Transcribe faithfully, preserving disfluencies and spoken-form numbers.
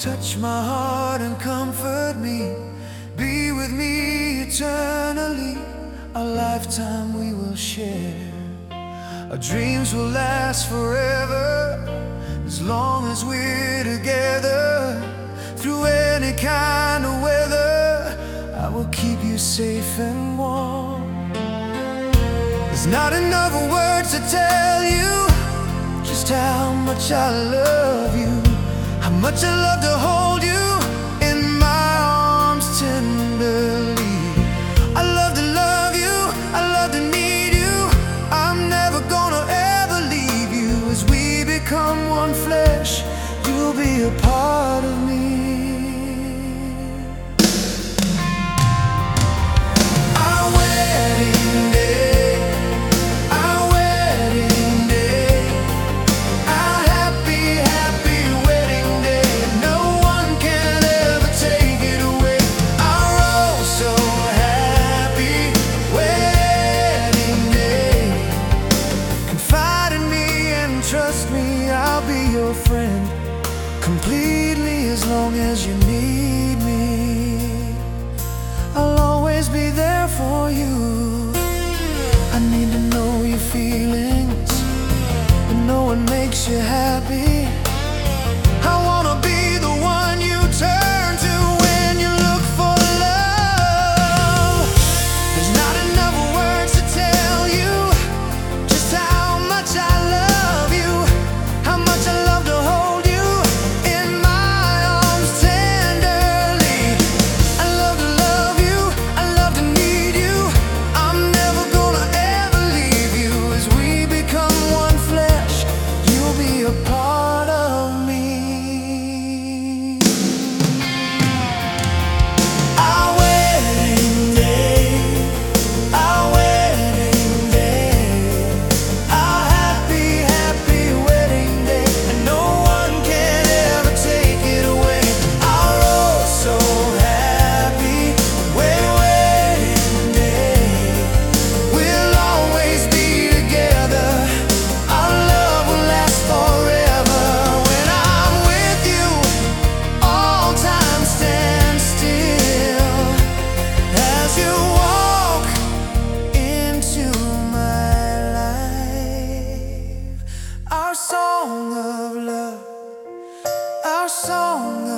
touch my heart and comfort me. Be with me eternally. A lifetime we will share. Our dreams will last forever, as long as we're together. Through any kind of weather, I will keep you safe and warm. There's not enough words to tell you just how much I love you, how much I love to hold you in my arms tenderly. I love to love you, I love to need you. I'm never gonna ever leave you. As we become one flesh, you'll be a part of me. Our wedding day, our wedding day, our happy, happy wedding day. No one can ever take it away. Our oh so happy wedding day. Confide in me and trust me, I'll be your friend completely, as long as you need me. I'll always be there for you. I need to know your feelings and know what makes you happy. I wanna be the one you turn to when you look for love. There's not enough words to tell you just how much I love you, how much I love to hold you in my arms tenderly. I love to love you, I love to need you. I'm never gonna ever leave you. As we become one flesh, you'll be a part of me. Our wedding day, our wedding day, our happy, happy wedding day. And no one can ever take it away. Our oh so happy wedding day. We'll always be together. Our love will last forever. When I'm with you, all time stands still. As you walk into my life, our song of love, our song